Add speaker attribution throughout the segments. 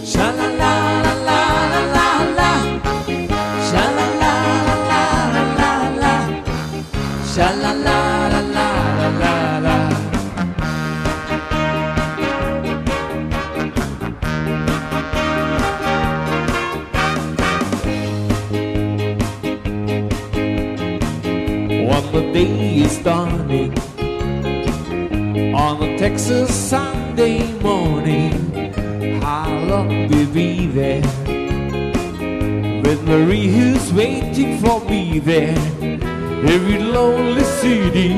Speaker 1: Sha la la la la la la la. Sha la la la la la la. Sha la la la la la la. When the day is dawning on a Texas Sunday morning, how long will be there with Marie who's waiting for me there? Every lonely city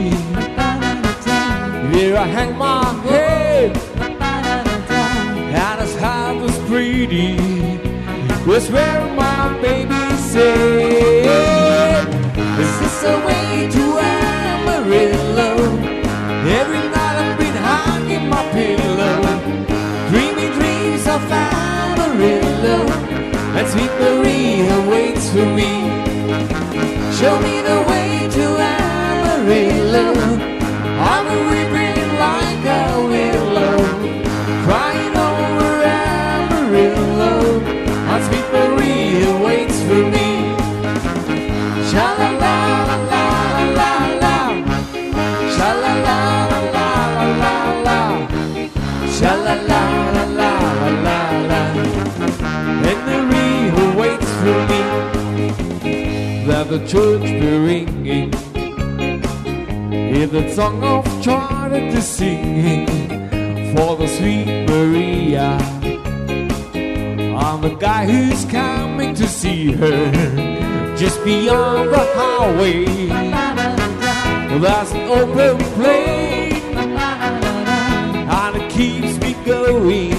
Speaker 1: where I hang my head, and as heart was pretty was where my baby said, is this a way to Amarillo? Every night I've been hugging my pillow, dreaming dreams of Amarillo, and sweet Maria waits for me. Show me the way to Amarillo. I'm weeping like a willow, crying over Amarillo, and sweet Maria waits for me. Sha la la la la la la. Sha la la la la la la. Sha la la la la la la. And Maria waits for me. That the church be ringing, hear the song of joy that is singing for the sweet Maria. I'm the guy who's coming to see her just beyond the highway. There's an open plain and it keeps me going.